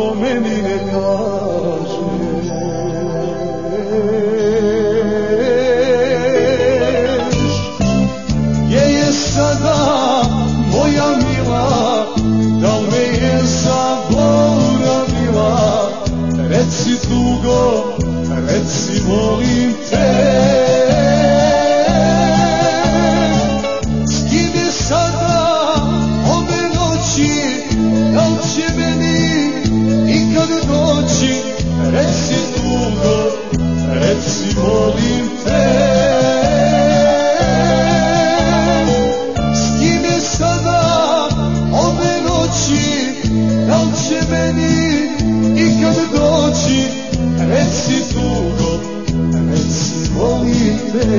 niko meni ne kaže. Gdje je sada moja mila, da li me je zaboravila? Reci tugo, reci volim te. S kim je sada ove noći, da li će meni ikad doći? Reci tugo, reci volim te. S kim je sada ove noći, da li će meni ikad doći? Reci tugo, reci volim te.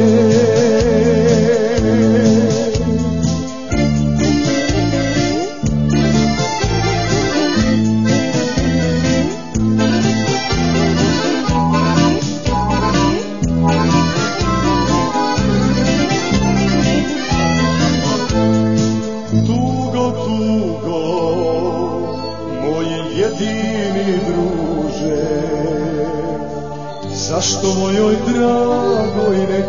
Tugo, tugo, moj jedini druže, zašto mojoj dragoj ne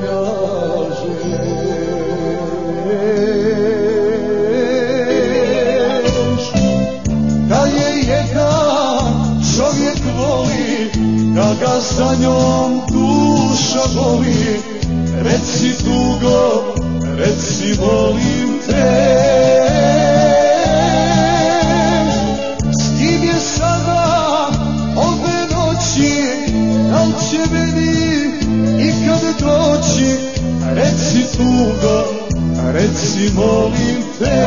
kažeš da je jedan čovjek voli, da ga za njom duša boli? Reci tugo, reci volim te. S kim je sada ove noći, da li će meni ikad doći? Reci tugo, reci molim te.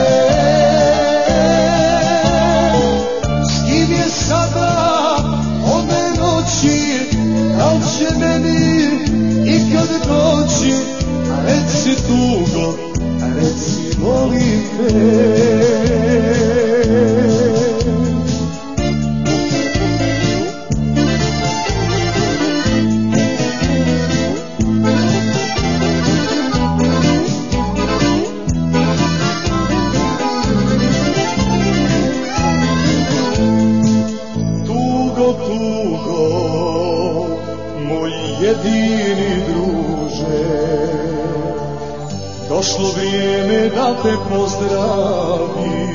S kim je sada ove noći, da li će meni ikad doći? Reci tugo, reci molim te. Tugo, moj jedini druže, došlo vrijeme da te pozdravim.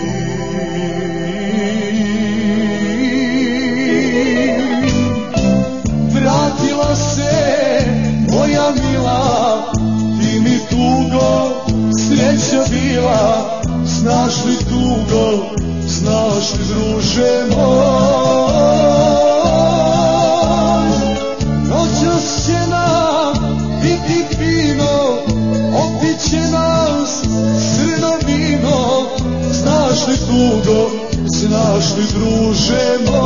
Vratila se moja mila, ti mi tugo sreća bila. Znaš li tugo, znaš li druže moj? Noćas će nam biti fino, opit će nas crno vino. Znaš li tugo, znaš li druže moj?